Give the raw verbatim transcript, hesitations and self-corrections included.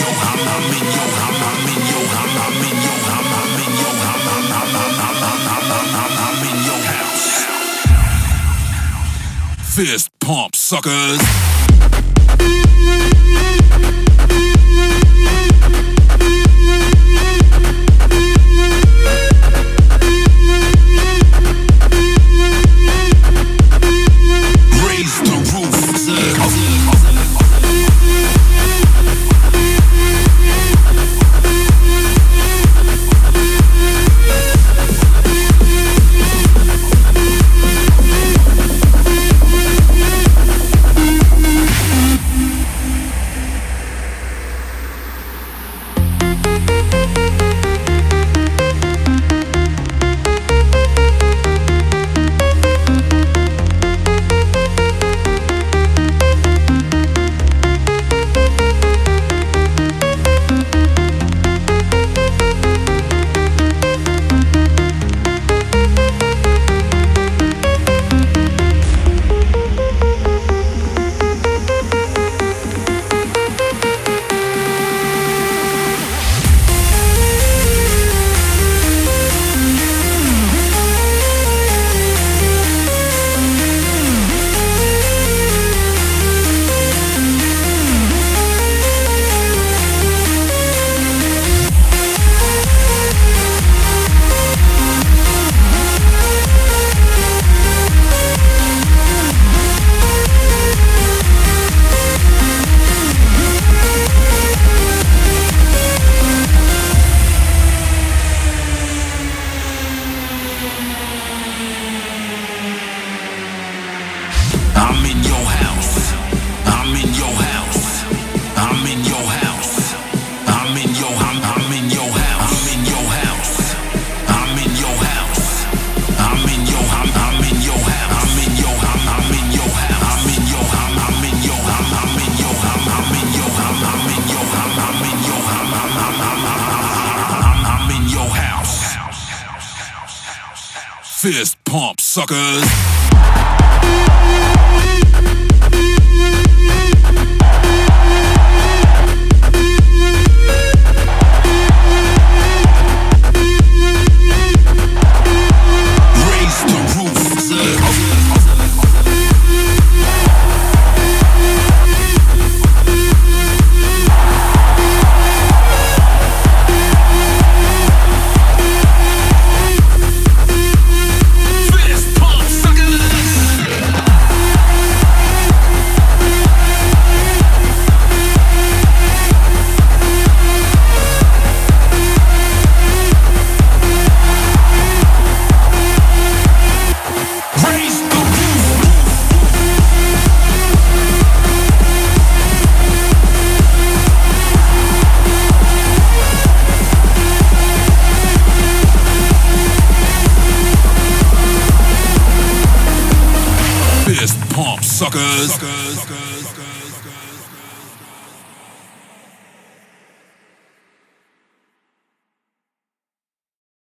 Fist pump, suckers. I'm in your house. I'm in your house. I'm in your house. I'm in your I'm, I'm in your house. I'm in your house. I'm in your house. I'm in your I'm, I'm in your house. I'm in your I'm, I'm in your house. I'm in your I'm, I'm in your I'm, I'm in your I'm, I'm in your I'm, I'm in your I'm, I'm in your I'm, I'm I'm I'm I'm in your house. Fist pump, suckers. Fist pump, suckers. suckers.